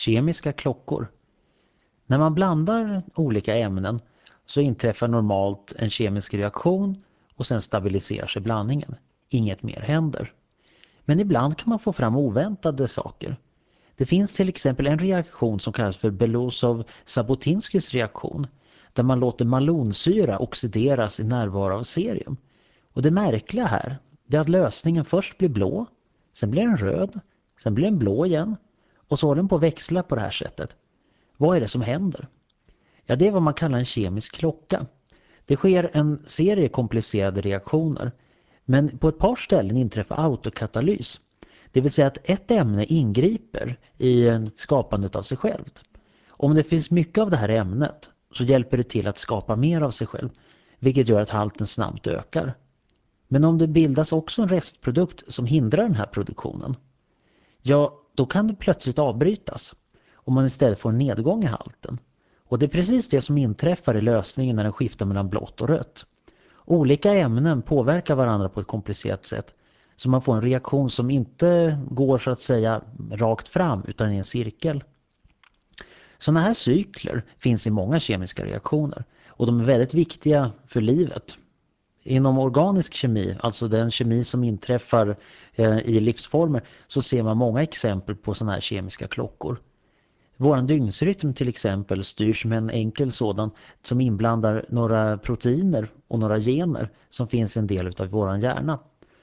kemiska klockor. När man blandar olika ämnen så inträffar normalt en kemisk reaktion och sen stabiliserar sig blandningen. Inget mer händer. Men ibland kan man få fram oväntade saker. Det finns till exempel en reaktion som kallas för Belousov-Zhabotinskys reaktion, där man låter malonsyra oxideras i närvaro av cerium. Och det märkliga här är att lösningen först blir blå, sen blir den röd, sen blir den blå igen och så håller den på att växla på det här sättet. Vad är det som händer? Ja, det är vad man kallar en kemisk klocka. Det sker en serie komplicerade reaktioner, men på ett par ställen inträffar autokatalys. Det vill säga att ett ämne ingriper i skapandet av sig självt. Om det finns mycket av det här ämnet så hjälper det till att skapa mer av sig själv, vilket gör att halten snabbt ökar. Men om det bildas också en restprodukt som hindrar den här produktionen, ja, då kan det plötsligt avbrytas och man istället får en nedgång i halten. Och det är precis det som inträffar i lösningen när den skiftar mellan blått och rött. Olika ämnen påverkar varandra på ett komplicerat sätt, så man får en reaktion som inte går så att säga rakt fram utan i en cirkel. Sådana här cykler finns i många kemiska reaktioner och de är väldigt viktiga för livet. Inom organisk kemi, alltså den kemi som inträffar i livsformer, så ser man många exempel på sådana här kemiska klockor. Våran dygnsrytm till exempel styrs med en enkel sådan som inblandar några proteiner och några gener som finns i en del av våran hjärna.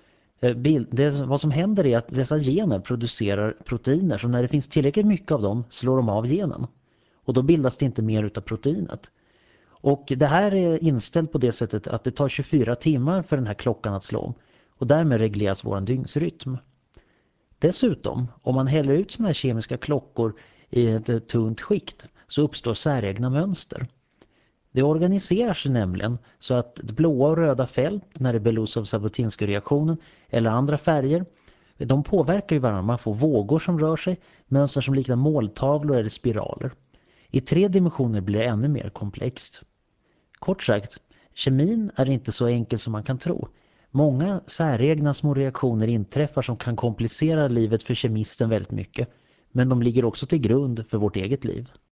Vad som händer är att dessa gener producerar proteiner, så när det finns tillräckligt mycket av dem slår de av genen. Och då bildas det inte mer utav proteinet. Och det här är inställt på det sättet att det tar 24 timmar för den här klockan att slå om. Och därmed regleras våran dygnsrytm. Dessutom, om man häller ut såna här kemiska klockor i ett tunt skikt så uppstår säregna mönster. Det organiserar sig nämligen så att blåa och röda fält när det är Belousov-Zhabotinsky-reaktionen eller andra färger, de påverkar ju varandra. Man får vågor som rör sig, mönster som liknar måltavlor eller spiraler. I 3 dimensioner blir det ännu mer komplext. Kort sagt, kemin är inte så enkel som man kan tro. Många säregna små reaktioner inträffar som kan komplicera livet för kemisten väldigt mycket, men de ligger också till grund för vårt eget liv.